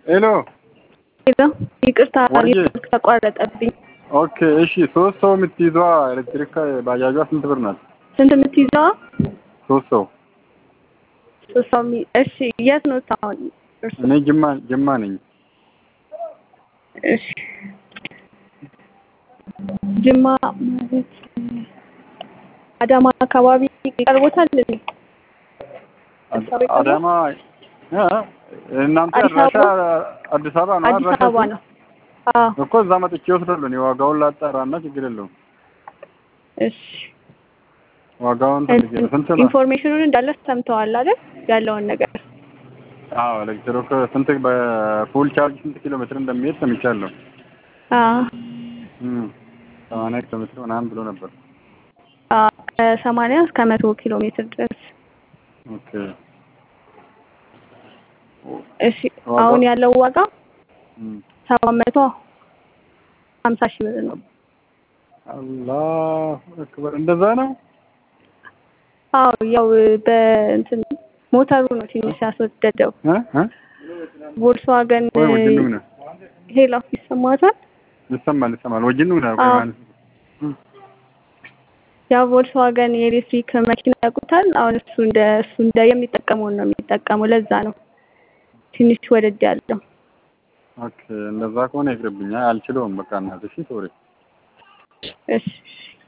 ሄሎ ይቅርታ ተቋረጠብኝ። ኦኬ እሺ 3 ሰው የምትይዘዋ ኤሌክትሪክ ባጃጇ ስንት ብር ናት? ስንት የምትይዘዋ? 3 ሰው። እሺ የት ነው ታውን? እኔ ጅማ ነኝ። እሺ ጅማ ማለት አዳማ አካባቢ ይቀርቦታል እንዴ? አዳማ እናንተ አድራሻ አዲስ አበባ ነው? አዲስ አበባ ነው። እኮ እዛ መጥቼ ወስዳለሁ። እኔ ዋጋውን ላጣራና ችግር የለውም። እሺ ዋጋውን ስንት ነው? ኢንፎርሜሽኑን እንዳለ ሰምተዋል አይደል? ያለውን ነገር አዎ ኤሌክትሪክ ስንት በፉል ቻርጅ ስንት ኪሎ ሜትር እንደሚሄድ ሰምቻለሁ። 80 ኪሎ ሜትር ምናምን ብሎ ነበር። ከ80 እስከ 100 ኪሎ ሜትር ድረስ። ኦኬ እሺ አሁን ያለው ዋጋ 750 ሺህ ብር ነው። አላሁ አክበር እንደዛ ነው? አዎ ያው በእንትን ሞተሩ ነው ትንሽ ያስወደደው። ቮልክስዋገን ሄሎ ይሰማታል? ይሰማል ወጅኑ ነው ማለት ያው ቮልክስዋገን የኤሌክትሪክ መኪና ያውቁታል። አሁን እሱ እንደ የሚጠቀመው ነው የሚጠቀመው። ለዛ ነው ትንሽ ወደድ ያለው። ኦኬ እንደዛ ከሆነ ይቅርብኛል። አልችለውም በቃ እናት። እሺ ሶሪ። እሺ